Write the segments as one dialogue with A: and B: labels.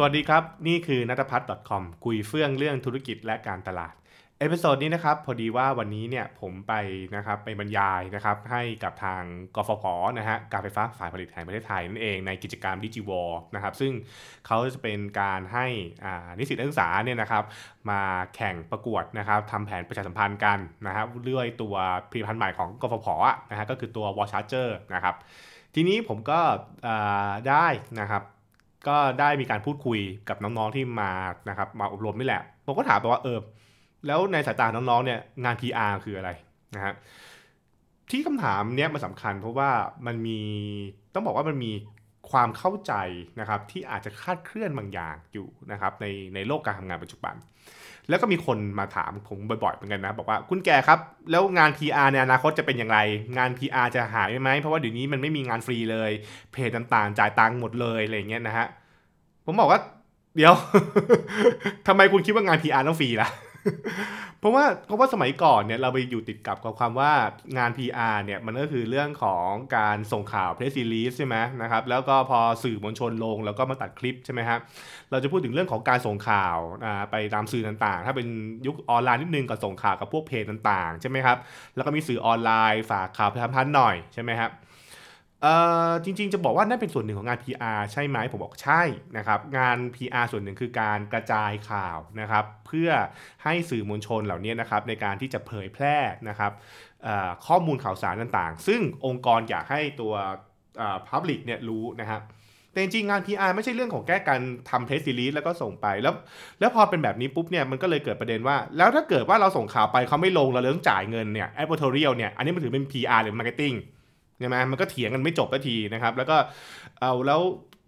A: วัสดีครับนี่คือนัทพัฒน์ .com คุยเฟื่องเรื่องธุรกิจและการตลาดเอพิโซดนี้นะครับพอดีว่าวันนี้เนี่ยผมไปนะครับไปบรรยายนะครับให้กับทางกฟผนะฮะการไฟฟ้าฝ่ายผลิตแห่งประเทศไทยนั่นเองในกิจกรรมดิจิวอลนะครับซึ่งเขาจะเป็นการให้นิสิตนักศึกษาเนี่ยนะครับมาแข่งประกวดนะครับทำแผนประชาสัมพันธ์กันนะครับเรื่อยตัวผลิตภัณฑ์ใหม่ของกฟผนะฮะก็คือตัว Wall Charger นะครับทีนี้ผมก็ได้นะครับ ก็ได้มีการพูดคุยกับน้องๆที่มานะครับมาอบรมนี่แหละผมก็ถามไปว่าแล้วในสายตาน้องๆเนี่ยงาน PR คืออะไรนะฮะที่คำถามเนี้ยมันสำคัญเพราะว่ามันมีต้องบอกว่ามันมีความเข้าใจนะครับที่อาจจะคลาดเคลื่อนบางอย่างอยู่นะครับในโลกการทำงานปัจจุบันแล้วก็มีคนมาถามผมบ่อยๆเหมือนกันนะบอกว่าคุณแก่ครับแล้วงาน PR ในอนาคตจะเป็นอย่างไร งาน PR จะหายไหมเพราะว่าเดี๋ยวนี้มันไม่มีงานฟรีเลยเพจต่างๆจ่ายตังค์หมดเลยอะไรอย่างเงี้ยนะฮะ ผมบอกว่าเดี๋ยวทำไมคุณคิดว่างาน PR ต้องฟรีล่ะเพราะว่าสมัยก่อนเนี่ยเราไปอยู่ติดกับความว่างาน PR เนี่ยมันก็คือเรื่องของการส่งข่าว press release ใช่ไหมนะครับแล้วก็พอสื่อมวลชนลงแล้วก็มาตัดคลิปใช่ไหมครับเราจะพูดถึงเรื่องของการส่งข่าวไปตามสื่อต่างๆถ้าเป็นยุคออนไลน์นิดนึงก็ส่งข่าวกับพวกเพจต่างๆใช่ไหมครับแล้วก็มีสื่อออนไลน์ฝากข่าวประชาสัมพันธ์หน่อยใช่ไหมครับ จริงๆจะบอกว่านั่นเป็นส่วนหนึ่งของงาน PR ใช่ไหมผมบอกใช่นะครับงาน PR ส่วนหนึ่งคือการกระจายข่าวนะครับเพื่อให้สื่อมวลชนเหล่านี้นะครับในการที่จะเผยแพร่นะครับข้อมูลข่าวสารต่างๆซึ่งองค์กรอยากให้ตัวpublic เนี่ยรู้นะครับแต่จริงๆงาน PR ไม่ใช่เรื่องของแค่การทำ press release แล้วก็ส่งไปแล้วพอเป็นแบบนี้ปุ๊บเนี่ยมันก็เลยเกิดประเด็นว่าแล้วถ้าเกิดว่าเราส่งข่าวไปเขาไม่ลงเราเลยต้องจ่ายเงินเนี่ย advertorial เนี่ยอันนี้มันถือเป็น PR หรือ marketingใช่ไหมมันก็เถียงกันไม่จบสักทีนะครับแล้วก็เอาแล้ว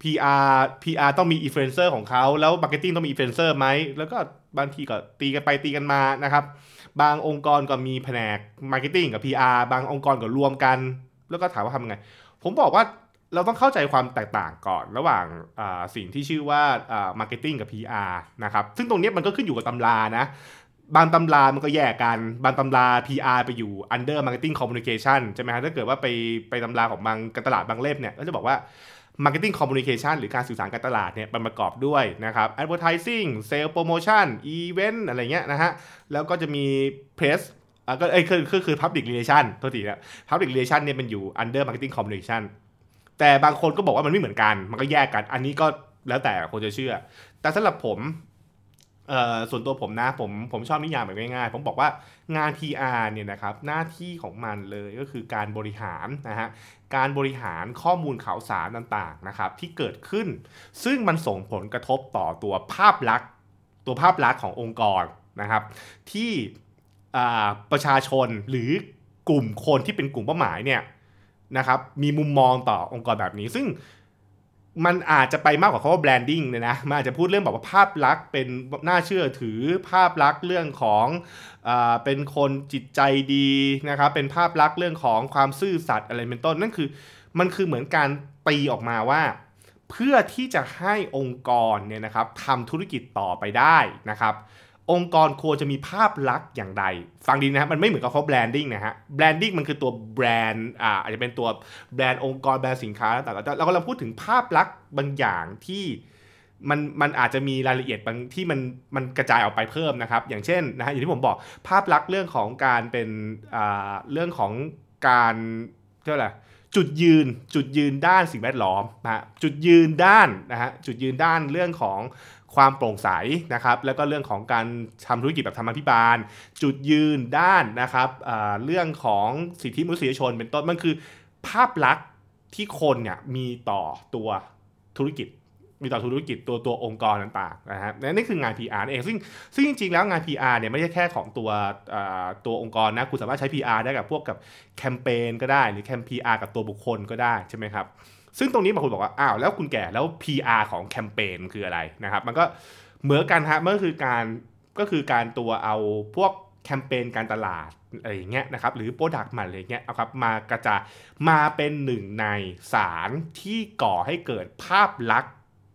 A: PR ต้องมีอินฟลูเอนเซอร์ของเขาแล้วมาร์เก็ตติ้งต้องมีอินฟลูเอนเซอร์ไหมแล้วก็บางทีก็ตีกันไปตีกันมานะครับบางองค์กรก็มีแผนกมาร์เก็ตติ้งกับ PR บางองค์กรก็รวมกันแล้วก็ถามว่าทำยังไงผมบอกว่าเราต้องเข้าใจความแตกต่างก่อนระหว่างสิ่งที่ชื่อว่ามาร์เก็ตติ้งกับ PR นะครับซึ่งตรงนี้มันก็ขึ้นอยู่กับตำรานะ บางตำรามันก็แยกกันบางตำรา PR ไปอยู่ under marketing communication ใช่ไหมฮะถ้าเกิดว่าไปตำราของบางการตลาดบางเล่มเนี่ยก็จะบอกว่า marketing communication หรือการสื่อสารการตลาดเนี่ยมันประกอบด้วยนะครับ advertising sales promotion event อะไรเงี้ยนะฮะแล้วก็จะมี press ก็คือ public relation โทษทีนะ public relation เนี่ยมันอยู่ under marketing communication แต่บางคนก็บอกว่ามันไม่เหมือนกันมันก็แยกกันอันนี้ก็แล้วแต่คนจะเชื่อแต่สำหรับผมส่วนตัวผมนะผมชอบนิยามแบบง่ายๆผมบอกว่างาน PR เนี่ยนะครับหน้าที่ของมันเลยก็คือการบริหารนะฮะการบริหารข้อมูลข่าวสารต่างๆนะครับที่เกิดขึ้นซึ่งมันส่งผลกระทบต่อตัวภาพลักษณ์ขององค์กรนะครับที่ประชาชนหรือกลุ่มคนที่เป็นกลุ่มเป้าหมายเนี่ยนะครับมีมุมมองต่อองค์กรแบบนี้ซึ่ง มันอาจจะไปมากกว่าคำว่าแบรนดิ้งเลยนะมันอาจจะพูดเรื่องแบบว่าภาพลักษณ์เป็นน่าเชื่อถือภาพลักษณ์เรื่องของเป็นคนจิตใจดีนะครับเป็นภาพลักษณ์เรื่องของความซื่อสัตย์อะไรเป็นต้นนั่นคือมันคือเหมือนการตีออกมาว่าเพื่อที่จะให้องค์กรเนี่ยนะครับทำธุรกิจต่อไปได้นะครับองค์กรควรจะมีภาพลักษณ์อย่างใดฟังดีนะครับมันไม่เหมือนกับเขาแบรนดิ้งนะฮะแบรนดิ้งมันคือตัวแบรนด์อาจจะเป็นตัวแบรนด์องค์กรแบรนด์สินค้าต่างๆเรากำลังพูดถึงภาพลักษณ์บางอย่างที่มันอาจจะมีรายละเอียดบางที่มันกระจายออกไปเพิ่มนะครับอย่างเช่นนะฮะอย่างที่ผมบอกภาพลักษณ์เรื่องของการเป็นเรื่องของการเท่าไหร่จุดยืนด้านสิ่งแวดล้อมนะฮะจุดยืนด้านนะฮะจุดยืนด้านเรื่องของความโปร่งใสนะครับแล้วก็เรื่องของการทำธุรกิจแบบธรรมาภิบาลจุดยืนด้านนะครับเรื่องของสิทธิมนุษยชนเป็นต้นมันคือภาพลักษณ์ที่คนเนี่ยมีต่อตัวธุรกิจตัวองค์กรต่างๆนะฮะนี่คืองาน PR เองซึ่งจริงๆแล้วงาน PR เนี่ยไม่ใช่แค่ของตัวองค์กรนะคุณสามารถใช้ PR ได้กับพวกกับแคมเปญก็ได้หรือแคม PR กับตัวบุคคลก็ได้ใช่ไหมครับซึ่งตรงนี้บางคนบอกว่าอ้าวแล้วคุณแก่แล้ว PR ของแคมเปญคืออะไรนะครับมันก็เหมือนกันฮะมันก็คือการตัวเอาพวกแคมเปญการตลาดอะไรอย่างเงี้ยนะครับหรือโปรดักต์ใหม่อะไรเงี้ยเอาครับมากระจายมาเป็นหนึ่งในสารที่ก่อให้เกิดภาพลักษณ์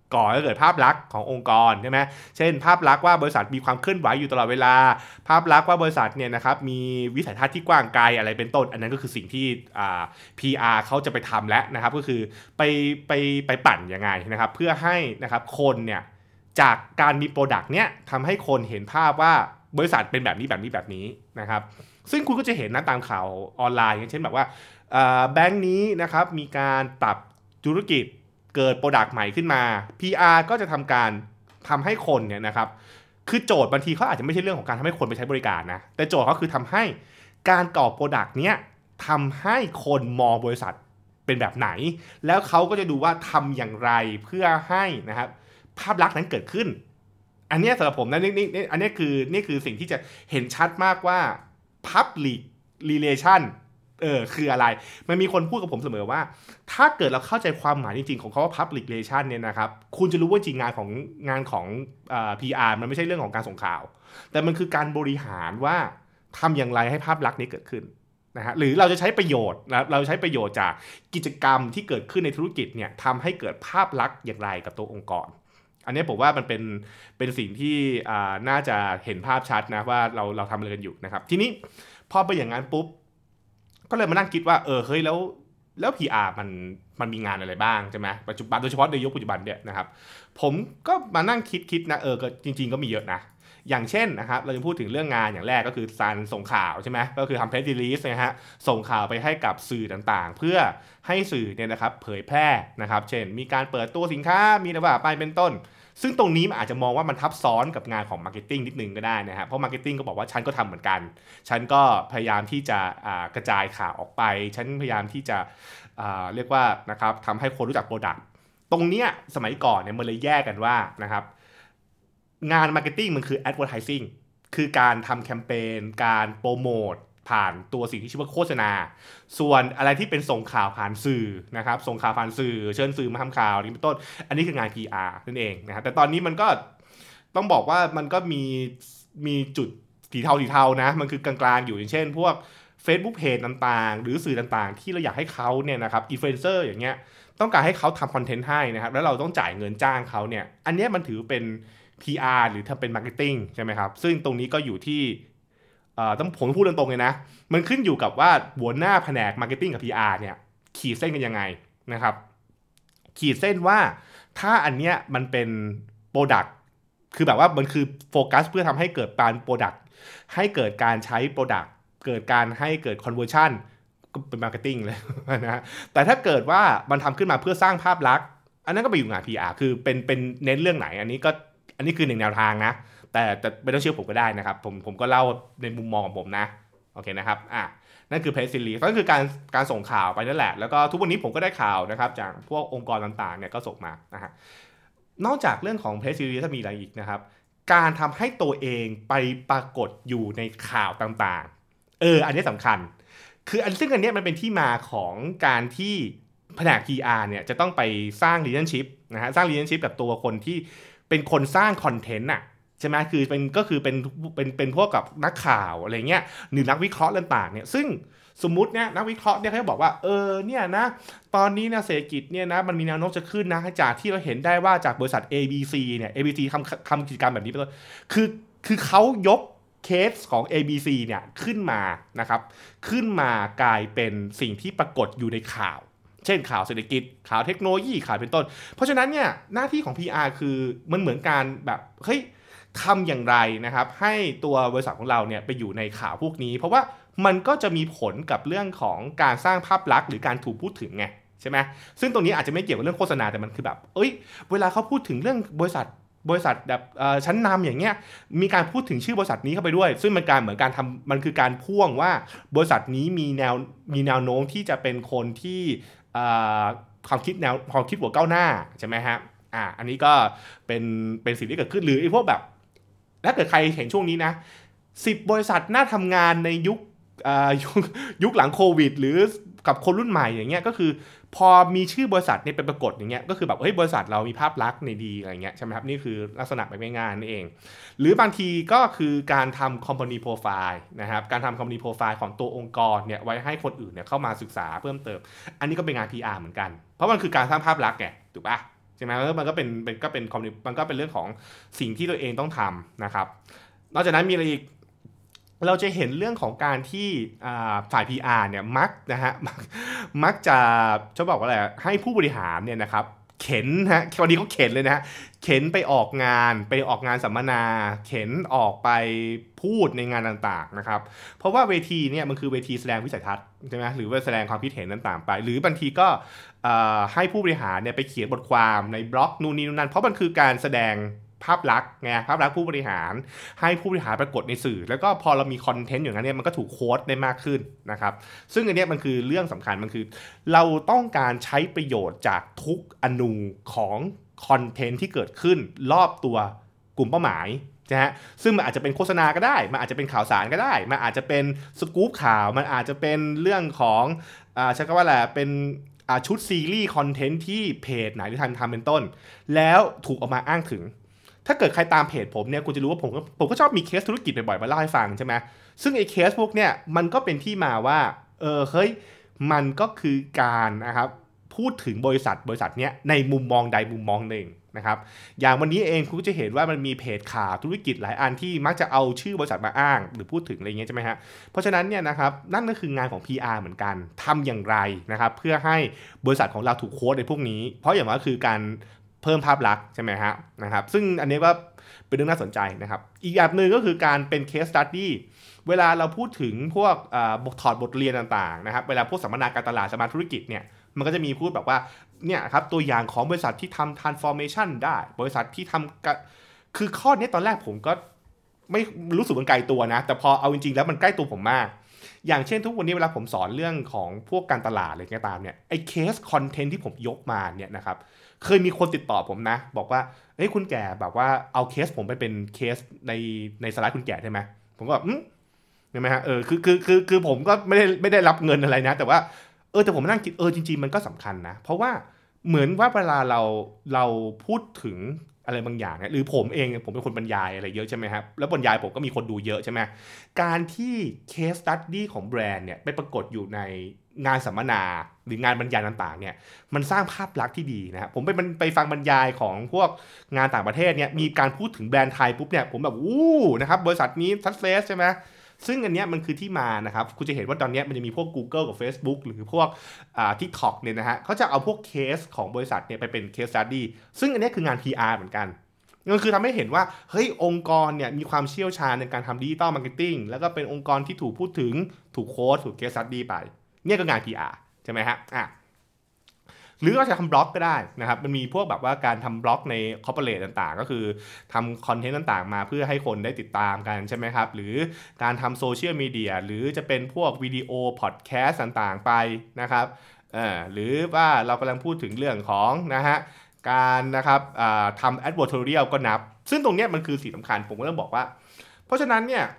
A: ก่อให้เกิดภาพลักษณ์ขององค์กรใช่ไหมเช่นภาพลักษณ์ว่าบริษัทมีความเคลื่อนไหวอยู่ตลอดเวลาภาพลักษณ์ว่าบริษัทเนี่ยนะครับมีวิสัยทัศน์ที่กว้างไกลอะไรเป็นต้นอันนั้นก็คือสิ่งที่PR เขาจะไปทำแล้วนะครับก็คือไปไปปั่นยังไงนะครับเพื่อให้นะครับคนเนี่ยจากการมีโปรดักต์เนี้ยทำให้คนเห็นภาพว่าบริษัทเป็นแบบนี้นะครับซึ่งคุณก็จะเห็นนะตามข่าวออนไลน์อย่างเช่นแบบว่าแบงค์นี้นะครับมีการปรับธุรกิจเกิดโปรดักต์ใหม่ขึ้นมา PR ก็จะทำให้คนเนี่ยนะครับคือโจทย์บางทีเขาอาจจะไม่ใช่เรื่องของการทำให้คนไปใช้บริการนะแต่โจทย์เขาคือทำให้การก่อโปรดักต์เนี้ยทำให้คนมองบริษัทเป็นแบบไหนแล้วเขาก็จะดูว่าทำอย่างไรเพื่อให้นะครับภาพลักษณ์นั้นเกิดขึ้นอันนี้สำหรับผมนะนี่คือสิ่งที่จะเห็นชัดมากว่า Public Relation คืออะไรมันมีคนพูดกับผมเสมอว่าถ้าเกิดเราเข้าใจความหมายจริงๆของคำว่า public relation เนี่ยนะครับคุณจะรู้ว่าจริงงานของPR มันไม่ใช่เรื่องของการส่งข่าวแต่มันคือการบริหารว่าทำอย่างไรให้ภาพลักษณ์นี้เกิดขึ้นนะฮะหรือเราจะใช้ประโยชน์นะเราใช้ประโยชน์จากกิจกรรมที่เกิดขึ้นในธุรกิจเนี่ยทำให้เกิดภาพลักษณ์อย่างไรกับตัวองค์กรอันนี้ผมว่ามันเป็นสิ่งที่น่าจะเห็นภาพชัดนะว่าเราทำอะไรกันอยู่นะครับทีนี้พอไปอย่างนั้นปุ๊บก็เลยมานั่งคิดว่าเฮ้ยแล้ว PR มันมีงานอะไรบ้างใช่ไหมปัจจุบันโดยเฉพาะในยุคปัจจุบันเนี่ยนะครับผมก็มานั่งคิดนะก็จริงๆก็มีเยอะนะอย่างเช่นนะครับเราจะพูดถึงเรื่องงานอย่างแรกก็คือการส่งข่าวใช่ไหมก็คือทำเพรสรีลีสนะฮะส่งข่าวไปให้กับสื่อต่างๆเพื่อให้สื่อเนี่ยนะครับเผยแพร่นะครับเช่นมีการเปิดตัวสินค้ามีอะไรว่าไปเป็นต้นซึ่งตรงนี้มันอาจจะมองว่ามันทับซ้อนกับงานของมาร์เก็ตติ้งนิดนึงก็ได้นะฮะเพราะมาร์เก็ตติ้งก็บอกว่าฉันก็ทำเหมือนกันฉันก็พยายามที่จะกระจายข่าวออกไปฉันพยายามที่จะเรียกว่านะครับทำให้คนรู้จักโปรดักต์ตรงเนี้ยสมัยก่อนเนี่ยมันเลยแยกกันว่านะครับงานมาร์เก็ตติ้งมันคือ advertising คือการทำแคมเปญการโปรโมทผ่านตัวสิ่งที่ชื่อว่าโฆษณาส่วนอะไรที่เป็นส่งข่าวผ่านสื่อนะครับส่งข่าวผ่านสื่อเชิญสื่อมาทำข่าวนี่เป็นต้นอันนี้คืองาน PR นั่นเองนะครับแต่ตอนนี้มันก็ต้องบอกว่ามันก็มีจุดสีเทานะมันคือกลางๆอยู่อย่างเช่นพวก Facebook Page ต่างๆหรือสื่อต่างๆที่เราอยากให้เขาเนี่ยนะครับอินฟลูเอนเซอร์อย่างเงี้ยต้องการให้เขาทำคอนเทนต์ให้นะครับแล้วเราต้องจ่ายเงินจ้างเขาเนี่ยอันนี้มันถือเป็น PR หรือทำเป็นมาร์เก็ตติ้งใช่ไหมครับซึ่งตรงนี้ก็อยู่ที่ต้องผมพูดตรงๆเลยนะมันขึ้นอยู่กับว่าหัวหน้าแผนกมาร์เก็ตติ้งกับ PR เนี่ยขีดเส้นกันยังไงนะครับขีดเส้นว่าถ้าอันเนี้ยมันเป็นโปรดักต์คือแบบว่ามันคือโฟกัสเพื่อทำให้เกิดการโปรดักต์ให้เกิดการใช้โปรดักต์เกิดการให้เกิด conversion ก็เป็นมาร์เก็ตติ้งเลยนะแต่ถ้าเกิดว่ามันทำขึ้นมาเพื่อสร้างภาพลักษณ์อันนั้นก็ไปอยู่งาน PR คือเป็นเน้นเรื่องไหนอันนี้คือหนึ่งแนวทางนะแต่ไม่ต้องเชื่อผมก็ได้นะครับผมก็เล่าในมุมมองของผมนะโอเคนะครับนั่นคือเพรสซีรีส์ก็คือการส่งข่าวไปนั่นแหละแล้วก็ทุกวันนี้ผมก็ได้ข่าวนะครับจากพวกองค์กรต่างๆเนี่ยก็ส่งมานะฮะนอกจากเรื่องของเพรสซีรีส์ถ้ามีอะไรอีกนะครับการทำให้ตัวเองไปปรากฏอยู่ในข่าวต่างๆอันนี้สำคัญคือซึ่งอันนี้มันเป็นที่มาของการที่แผนก PR เนี่ยจะต้องไปสร้าง relationship นะฮะสร้าง relationship กับตัวคนที่เป็นคนสร้างคอนเทนต์ใช่ไหมคือเป็นพวกกับนักข่าวอะไรเงี้ยหรือนักวิเคราะห์ต่างๆเนี่ยซึ่งสมมุติเนี่ยนักวิเคราะห์เนี่ยเขาบอกว่าเนี่ยนะตอนนี้นะเศรษฐกิจเนี่ยนะมันมีแนวโน้มจะขึ้นนะจากที่เราเห็นได้ว่าจากบริษัท ABC เนี่ย ABC ทำกิจกรรมแบบนี้เป็นต้นคือเขายกเคสของ ABC เนี่ยขึ้นมานะครับขึ้นมากลายเป็นสิ่งที่ปรากฏอยู่ในข่าวเช่นข่าวเศรษฐกิจข่าวเทคโนโลยีข่าวเป็นต้นเพราะฉะนั้นเนี่ยหน้าที่ของ PR คือมันเหมือนการแบบเฮ้ยทำอย่างไรนะครับให้ตัวบริษัทของเราเนี่ยไปอยู่ในข่าวพวกนี้เพราะว่ามันก็จะมีผลกับเรื่องของการสร้างภาพลักษณ์หรือการถูกพูดถึงไงใช่ไหมซึ่งตรงนี้อาจจะไม่เกี่ยวกับเรื่องโฆษณาแต่มันคือแบบเวลาเขาพูดถึงเรื่องบริษัทแบบชั้นนำอย่างเงี้ยมีการพูดถึงชื่อบริษัทนี้เข้าไปด้วยซึ่งมันการเหมือนการทำมันคือการพ่วงว่าบริษัทนี้มีแนวโน้มที่จะเป็นคนที่ความคิดหัวก้าวหน้าใช่ไหมฮะอันนี้ก็เป็นสิ่งที่เกิดขึ้นหรือไอ้พวกแบบถ้าเกิดใครเห็นช่วงนี้นะ10บริษัทน่าทำงานในยุคหลังโควิดหรือกับคนรุ่นใหม่อย่างเงี้ยก็คือพอมีชื่อบริษัทเนี่ยเป็นปรากฏอย่างเงี้ยก็คือแบบเฮ้ยบริษัทเรามีภาพลักษณ์ในดีอะไรเงี้ยใช่ไหมครับนี่คือลักษณะแบบง่ายๆนี่เองหรือบางทีก็คือการทำ company profile นะครับการทำ company profile ของตัวองค์กรเนี่ยไว้ให้คนอื่นเนี่ยเข้ามาศึกษาเพิ่มเติมอันนี้ก็เป็นงาน PR เหมือนกันเพราะมันคือการสร้างภาพลักษณ์ไงถูกปะใช่ไหมแล้วมันก็เป็นมันก็เป็นเรื่องของสิ่งที่ตัวเองต้องทำนะครับนอกจากนั้นมีอะไรอีกเราจะเห็นเรื่องของการที่ฝ่าย PR เนี่ยมักจะบอกว่าอะไรให้ผู้บริหารเนี่ยนะครับเข็นฮะวันนี้เขาเข็นเลยนะฮะเข็นไปออกงานสัมมนาเข็นออกไปพูดในงานต่างๆนะครับเพราะว่าเวทีเนี่ยมันคือเวทีแสดงวิสัยทัศน์ใช่ไหมหรือว่าแสดงความคิดเห็นต่างๆไปหรือบางทีก็ให้ผู้บริหารเนี่ยไปเขียนบทความในบล็อกนู่นนี่นั่นเพราะมันคือการแสดงภาพลักษณ์ไงภาพลักษณ์ผู้บริหารให้ผู้บริหารปรากฏในสื่อแล้วก็พอเรามีคอนเทนต์อย่างนั้นเนี่ยมันก็ถูกโค้ดได้มากขึ้นนะครับซึ่งอันนี้มันคือเรื่องสำคัญมันคือเราต้องการใช้ประโยชน์จากทุกอนูของคอนเทนต์ที่เกิดขึ้นรอบตัวกลุ่มเป้าหมายนะฮะซึ่งมันอาจจะเป็นโฆษณาก็ได้มันอาจจะเป็นข่าวสารก็ได้มันอาจจะเป็นสกู๊ปข่าวมันอาจจะเป็นเรื่องของใช้คำว่าอะไรเป็นชุดซีรีส์คอนเทนต์ที่เพจไหนที่ทำเป็นต้นแล้วถูกเอามาอ้างถึงถ้าเกิดใครตามเพจผมเนี่ยคุณจะรู้ว่าผมก็ชอบมีเคสธุรกิจบ่อยๆมาเล่าให้ฟังใช่ไหมซึ่งไอ้เคสพวกเนี่ยมันก็เป็นที่มาว่าเฮ้ยมันก็คือการนะครับพูดถึงบริษัทเนี้ยในมุมมองใดมุมมองหนึ่งนะครับอย่างวันนี้เองคุณก็จะเห็นว่ามันมีเพจข่าวธุรกิจหลายอันที่มักจะเอาชื่อบริษัทมาอ้างหรือพูดถึงอะไรเงี้ยใช่ไหมฮะเพราะฉะนั้นเนี่ยนะครับนั่นก็คืองานของ PR เหมือนกันทำอย่างไรนะครับเพื่อให้บริษัทของเราถูกโค้ดในพวกนี้เพราะอย่างว่าคือการเพิ่มภาพลักษณ์ใช่ไหมฮะนะครับซึ่งอันนี้ก็เป็นเรื่องน่าสนใจนะครับอีกอย่างหนึ่งก็คือการเป็น case study เวลาเราพูดถึงพวกถอดบทเรียนต่างๆนะครับเวลาพวกสัมมนาการตลาดสัมมนาธุรกิจเนี่ยมันก็จะมีพูดแบบว่าเนี่ยครับตัวอย่างของบริษัทที่ทำ transformation ได้บริษัทที่ทำคือข้อนี้ตอนแรกผมก็ไม่รู้สึกมันไกลตัวนะแต่พอเอาจริงๆแล้วมันใกล้ตัวผมมากอย่างเช่นทุกวันนี้เวลาผมสอนเรื่องของพวกการตลาดอะไรก็ตามเนี่ยไอ้เคสคอนเทนต์ที่ผมยกมาเนี่ยนะครับเคยมีคนติดต่อผมนะบอกว่าเฮ้ยคุณแก่แบบว่าเอาเคสผมไปเป็นเคสในสไลด์คุณแก่ใช่ไหมผมก็ใช่ไหมฮะคือผมก็ไม่ได้รับเงินอะไรนะแต่ว่าแต่ผมนั่งคิดจริงๆมันก็สำคัญนะเพราะว่าเหมือนว่าเวลาเราพูดถึงอะไรบางอย่างหรือผมเองผมเป็นคนบรรยายอะไรเยอะใช่ไหมครับแล้วบรรยายผมก็มีคนดูเยอะใช่ไหมการที่ case study ของแบรนด์เนี่ยไปปรากฏอยู่ในงานสัมมนาหรืองานบรรยายต่างๆเนี่ยมันสร้างภาพลักษณ์ที่ดีนะครับผมไปฟังบรรยายของพวกงานต่างประเทศเนี่ยมีการพูดถึงแบรนด์ไทยปุ๊บเนี่ยผมแบบนะครับบริษัทนี้ซักเซสใช่ไหมซึ่งอันเนี้ยมันคือที่มานะครับคุณจะเห็นว่าตอนนี้มันจะมีพวก Google กับ Facebook หรือพวกTikTok เนี่ยนะฮะเขาจะเอาพวกเคสของบริษัทเนี่ยไปเป็น case study ซึ่งอันนี้คืองาน PR เหมือนกันก็คือทำให้เห็นว่าเฮ้ยองค์กรเนี่ยมีความเชี่ยวชาญในการทำดิจิตอลมาร์เก็ตติ้งแล้วก็เป็นองค์กรที่ถูกพูดถึงถูกโค้ดถูก case study ไปเนี่ยก็งาน PR ใช่ไหมฮะหรือเราจะทำบล็อกก็ได้นะครับมันมีพวกแบบว่าการทำบล็อกในคอร์ปอเรทต่างๆก็คือทำคอนเทนต์ต่างๆมาเพื่อให้คนได้ติดตามกันใช่ไหมครับหรือการทำโซเชียลมีเดียหรือจะเป็นพวกวิดีโอพอดแคสต์ต่างๆไปนะครับหรือว่าเรากำลังพูดถึงเรื่องของนะฮะการนะครับทำ advertorial ก็นับซึ่งตรงนี้มันคือสิ่งสำคัญผมก็ต้องบอกว่าเพราะฉะนั้นเนี่ย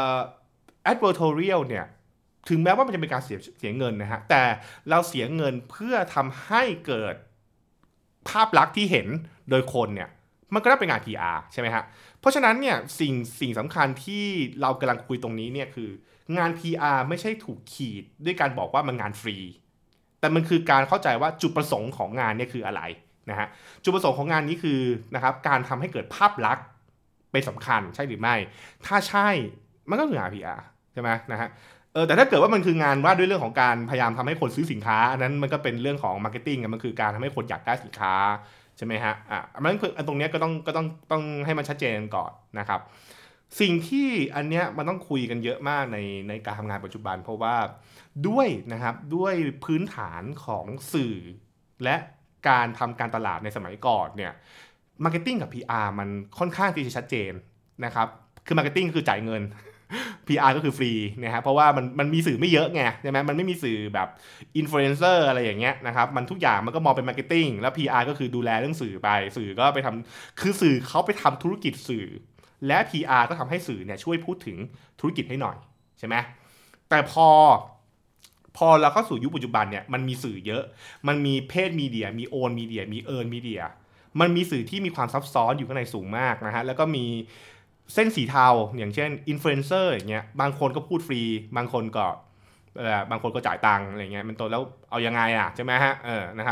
A: advertorial เนี่ยถึงแม้ว่ามันจะเป็นการเสียเงินนะฮะแต่เราเสียเงินเพื่อทำให้เกิดภาพลักษณ์ที่เห็นโดยคนเนี่ยมันก็ได้เป็นงาน PR ใช่ไหมฮะเพราะฉะนั้นเนี่ยสิ่งสำคัญที่เรากำลังคุยตรงนี้เนี่ยคืองาน PR ไม่ใช่ถูกขีดด้วยการบอกว่ามันงานฟรีแต่มันคือการเข้าใจว่าจุดประสงค์ของงานเนี่ยคืออะไรนะฮะจุดประสงค์ของงานนี้คือนะครับการทำให้เกิดภาพลักษณ์เป็นสำคัญใช่หรือไม่ถ้าใช่มันก็คืองาน PR ใช่ไหมนะฮะแต่ถ้าเกิดว่ามันคืองานว่าด้วยเรื่องของการพยายามทำให้คนซื้อสินค้าอันนั้นมันก็เป็นเรื่องของมาร์เก็ตติ้งมันคือการทำให้คนอยากได้สินค้าใช่ไหมฮะมันคือตรงนี้ก็ต้องให้มันชัดเจนก่อนนะครับสิ่งที่อันเนี้ยมันต้องคุยกันเยอะมากในการทำงานปัจจุบันเพราะว่าด้วยนะครับด้วยพื้นฐานของสื่อและการทำการตลาดในสมัยก่อนเนี่ยมาร์เก็ตติ้งกับ PR มันค่อนข้างที่จะชัดเจนนะครับคือมาร์เก็ตติ้งคือจ่ายเงินPR ก็คือฟรีนะฮะเพราะว่ามันมีสื่อไม่เยอะไงใช่ไหมมันไม่มีสื่อแบบอินฟลูเอนเซอร์อะไรอย่างเงี้ยนะครับมันทุกอย่างมันก็มองเป็นมาร์เก็ตติ้งแล้ว PR ก็คือดูแลเรื่องสื่อไปสื่อก็ไปทำคือสื่อเขาไปทำธุรกิจสื่อและ PR ก็ทำให้สื่อเนี่ยช่วยพูดถึงธุรกิจให้หน่อยใช่ไหมแต่พอเราเข้าสู่ยุคปัจจุบันเนี่ยมันมีสื่อเยอะมันมีเพจมีเดียมีโอนมีเดียมีเอิร์นมีเดียมันมีสื่อที่มีความซับซ้อนอยู่ข้างในสูงมากนะฮะแล้วก็มีเส้นสีเทาอย่างเช่นอินฟลูเอนเซอร์อย่างเงี้ยบางคนก็พูดฟรีบางคนก็จ่ายตังค์อะไรเงี้ยมันตัวแล้วเอายังไงใช่ไหมฮะนะครับ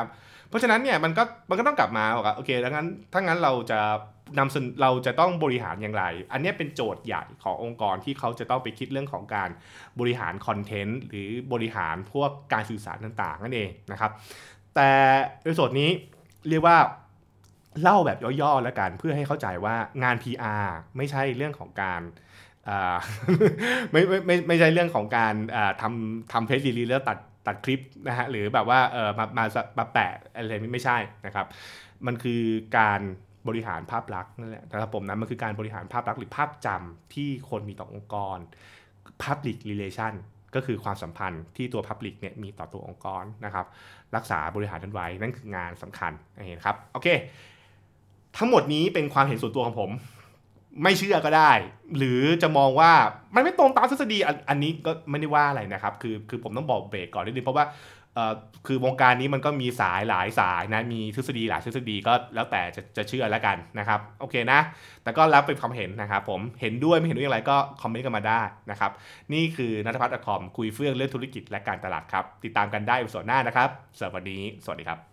A: เพราะฉะนั้นเนี่ยมันก็ต้องกลับมาบอกว่าโอเคแล้วงั้นถ้างั้นเราจะต้องบริหารอย่างไรอันนี้เป็นโจทย์ใหญ่ขององค์กรที่เขาจะต้องไปคิดเรื่องของการบริหารคอนเทนต์หรือบริหารพวกการสื่อสารต่างๆนั่นเองนะครับแต่ในส่วนนี้เรียกว่าเล่าแบบย่อๆแล้วกันเพื่อให้เข้าใจว่างาน PR ไม่ใช่เรื่องของการอ่า ไม่ใช่เรื่องของการทำเพจรีลีแล้วตัดคลิปนะฮะหรือแบบว่ามาแปะอะไรไม่ใช่นะครับมันคือการบริหารภาพลักษณ์นั่นแหละนะครับผมนะมันคือการบริหารภาพลักษณ์หรือภาพจำที่คนมีต่อองค์กร Public Relation ก็คือความสัมพันธ์ที่ตัว Public เนี่ยมีต่อตัวองค์กรนะครับรักษาบริหารนั้นไว้นั่นคืองานสำคัญนะครับโอเคทั้งหมดนี้เป็นความเห็นส่วนตัวของผม ไม่เชื่อก็ได้หรือจะมองว่ามันไม่ตรงตามทฤษฎีอันนี้ก็ไม่ได้ว่าอะไรนะครับคือผมต้องบอกเบรกก่อนนิดนึงเพราะว่าคือวงการนี้มันก็มีสายหลายสายนะมีทฤษฎีหลายทฤษฎีก็แล้วแต่จะเชื่อแล้วกันนะครับโอเคนะแต่ก็รับเป็นความเห็นนะครับผมเห็นด้วยไม่เห็นด้วยอย่างไรก็คอมเมนต์กันมาได้นะครับนี่คือณัฐพัฒน์ .com คุยเฟื่องเรื่องธุรกิจและการตลาดครับติดตามกันได้ในส่วนหน้านะครับสำหรับวันนี้สวัสดีครับ